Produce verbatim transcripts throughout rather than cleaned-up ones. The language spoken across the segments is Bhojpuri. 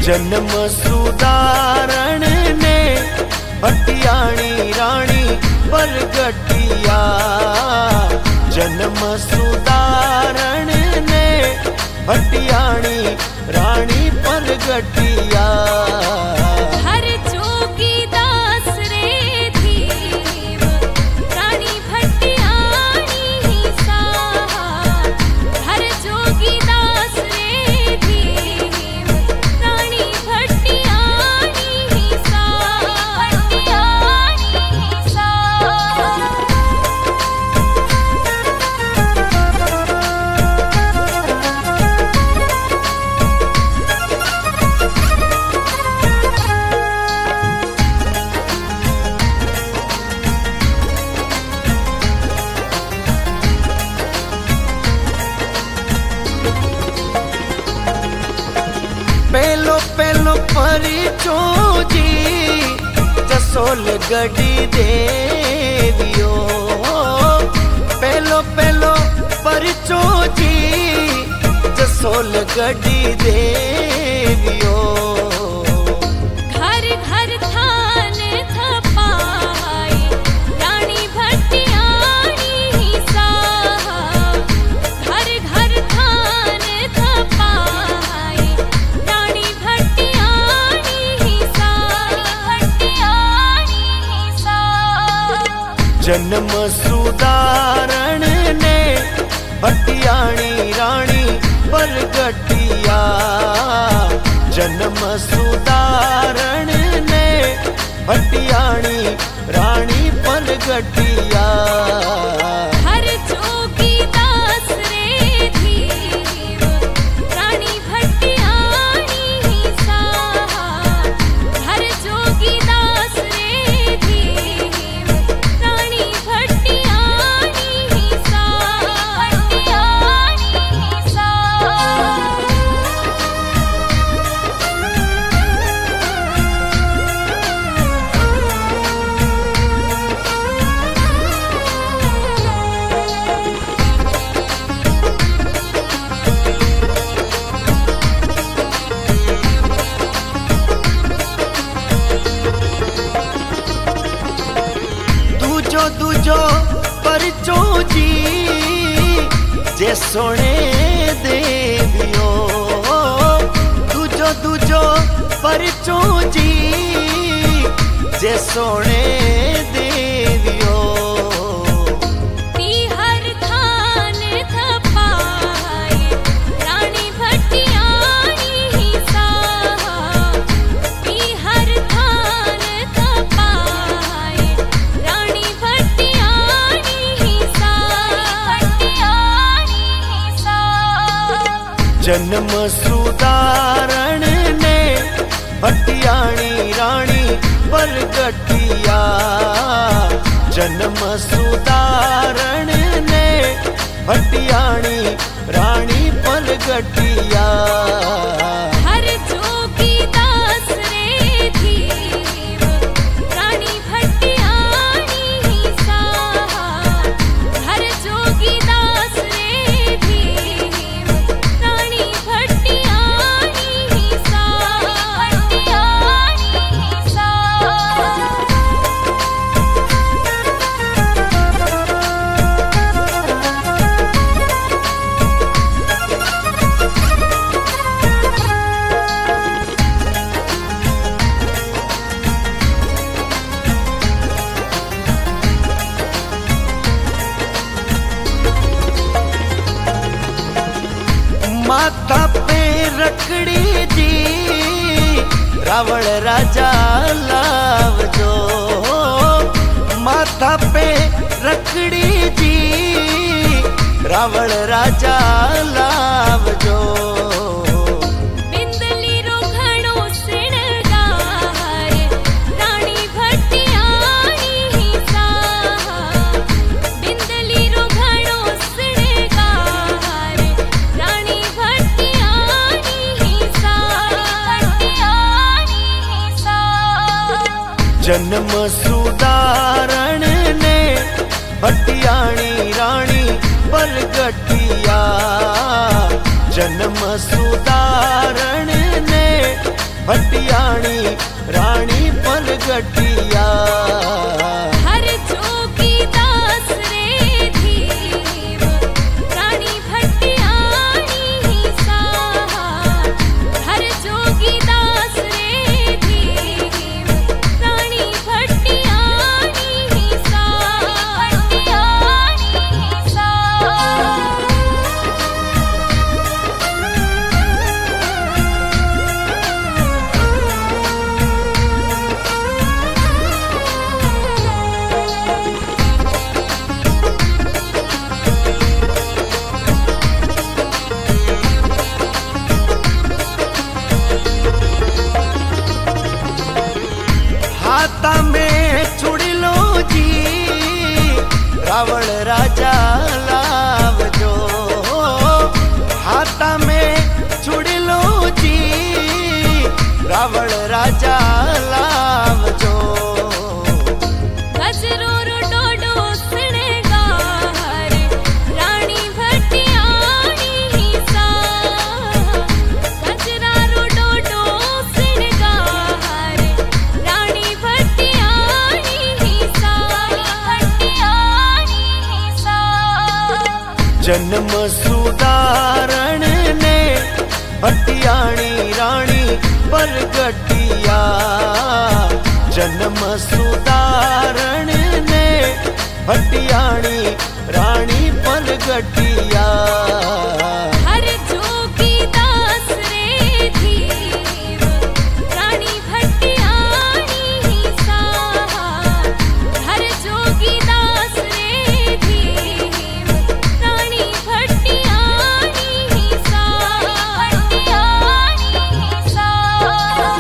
जन्म सुधारण ने भटियाणी रानी परगटिया। जन्म सुधारण ने भटियाणी रानी परगटिया। हर जोगीदास रे धीव रानी भटियाणी साहा। हर जोगीदास रे धीव रानी भटियाणी साहा। भटियाणी साहा। पहलो पहलो परिचो जी जसोल गढ़ी देवियो। पहलो पहलो परिचो जी जसोल गढ़ी देवियो। घर घर थान थपाए रानी भटियाणी साहा। घर घर थान थपाए रानी भटियाणी साहा। भटियाणी साहा। जन्म सुधारण ने भटियाणी रानी परगटिया। जन्म सुधारण ने भटियाणी रानी परगटिया। हर जोगीदास रे धीव रानी भटियाणी साहा। हर जोगीदास रे धीव रानी भटियाणी साहा। भटियाणी साहा। दूजो दूजो परिचो जी जे सोने देवियो। दूजो दूजो परिचो जी जे सोने देवियो। हर थान थपाए रानी भटियाणी साहा। हर थान थपाए रानी भटियाणी साहा। भटियाणी साहा। जन्म सुधारण ने भटियाणी रानी परगटिया। जन्म सुधारण ने भटियाणी रानी परगटिया। हर जोगीदास रे धीव रानी भटियाणी साहा। हर जोगीदास रे धीव रानी भटियाणी साहा। भटियाणी साहा। माथा पे रखड़ी जी रावण राजा लावजो। माथा पे रखड़ी जी रावण राजा लावजो। बिंदली रो घणो श्रृंगार रानी भटियाणी साहा। बिंदली रो घणो श्रृंगार रानी भटियाणी साहा। भटियाणी साहा। जन्म सुधारण ने भटियाणी रानी परगटिया। जन्म सुधारण ने भटियाणी रानी परगटिया। हर जोगी दास रे धीव रानी भटियाणी साहा। हर जोगी दास रे धीव रानी भटियाणी साहा। भटियाणी साहा। हाथा में चुड़िलो जी रावण राजा लावजो। हाथा में चुड़िलो जी रावण राजा लावजो। गजरो रोडो सिणगार रानी भटियाणी साहा। गजरा रोडो सिणगार रानी भटियाणी साहा। भटियाणी साहा। जन्म सुधारण ने भटियाणी रानी परगटिया। जन्म सुधारण ने भटियाणी रानी परगटिया। हर जोगी दास रे धीव रानी भटियाणी साहा। हर जोगी दास रे धीव रानी भटियाणी साहा। भटियाणी साहा।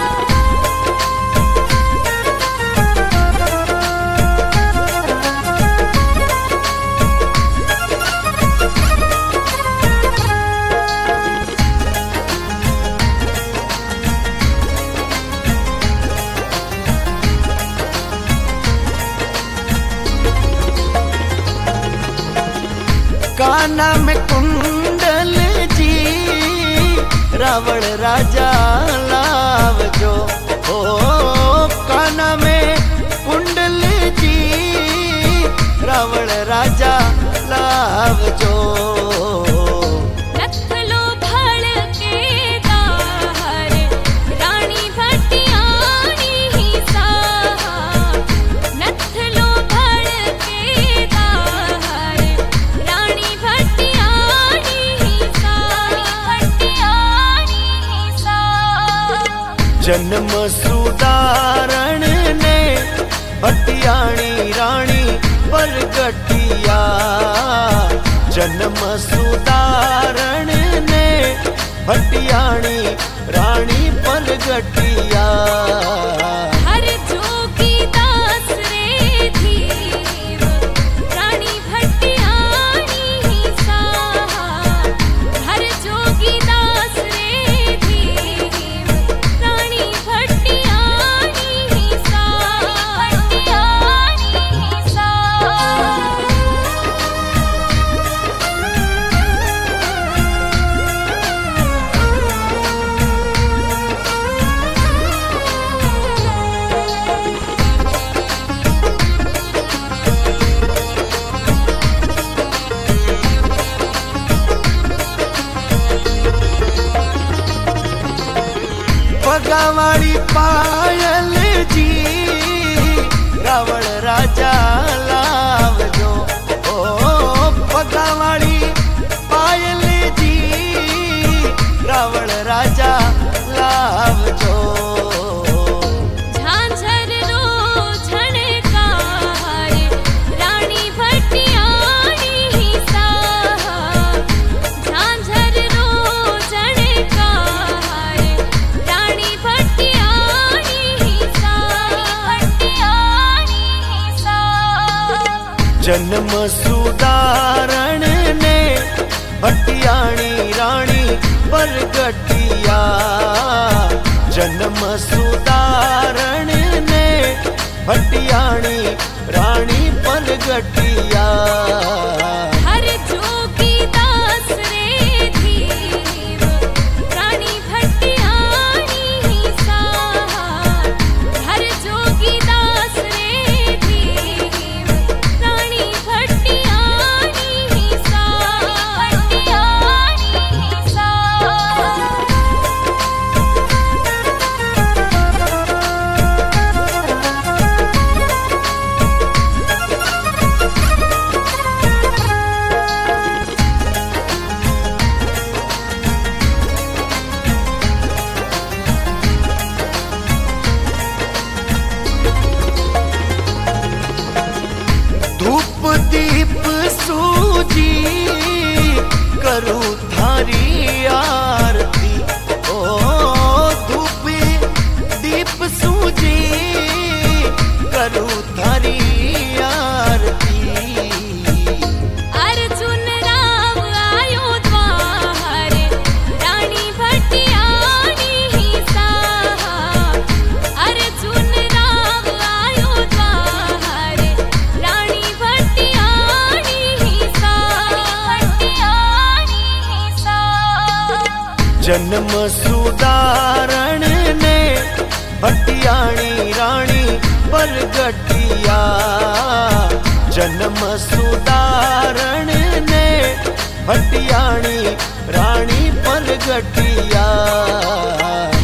काना में कुंडल जी रावण राजा लावजो। ओ काना में कुंडल जी रावण राजा लावजो। नथलो भड़के दार रानी भटियाणी साहा। नथलो भड़के दार रानी भटियाणी साहा। भटियाणी साहा। जन्म सुधारण ने भटियाणी रानी परगटिया। जन्म सुधारण ने भटियाणी रानी परगटिया। हर जोगी दास रे धीव रानी भटियाणी साहा। हर जोगी दास रे धीव रानी भटियाणी साहा। भटियाणी साहा। पगावाड़ी पायल जी रावण राजा लावजो। ओ पगावाड़ी पायल जी रावण राजा लावजो। झांझर रो झणकार रानी भटियाणी साहा। झांझर रो झणकार रानी भटियाणी साहा। भटियाणी साहा। जन्म सुधारण ने भटियाणी रानी परगटिया। जन्म सुधारण ने भटियाणी रानी परगटिया। हर जोगी दास रे धीव रानी भटियाणी साहा। जन्म सुदारण ने भटियाणी रानी परगटिया। जन्म सुदारण ने भटियाणी रानी परगटिया।